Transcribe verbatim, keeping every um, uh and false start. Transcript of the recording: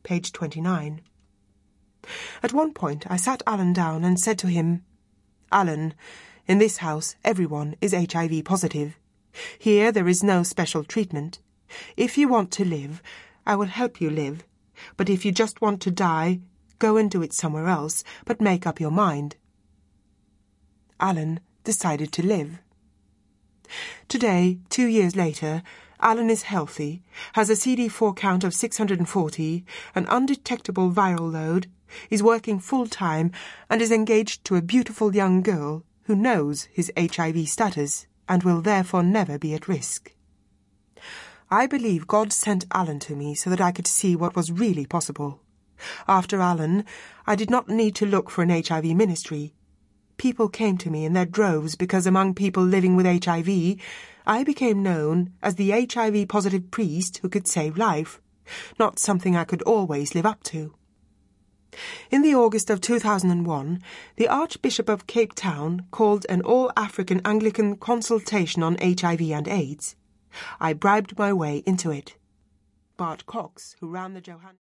page twenty-nine. At one point I sat Alan down and said to him, "Alan, in this house everyone is H I V positive. Here there is no special treatment. If you want to live, I will help you live. But if you just want to die, go and do it somewhere else, but make up your mind." Alan decided to live. Today, two years later, Alan is healthy, has a C D four count of six hundred forty, an undetectable viral load, is working full-time, and is engaged to a beautiful young girl who knows his H I V status and will therefore never be at risk. I believe God sent Alan to me so that I could see what was really possible. After Alan, I did not need to look for an H I V ministry. People came to me in their droves because among people living with H I V, I became known as the H I V-positive priest who could save life, not something I could always live up to. In the August of two thousand one, the Archbishop of Cape Town called an all-African Anglican consultation on H I V and AIDS. I bribed my way into it. Bart Cox, who ran the Johann...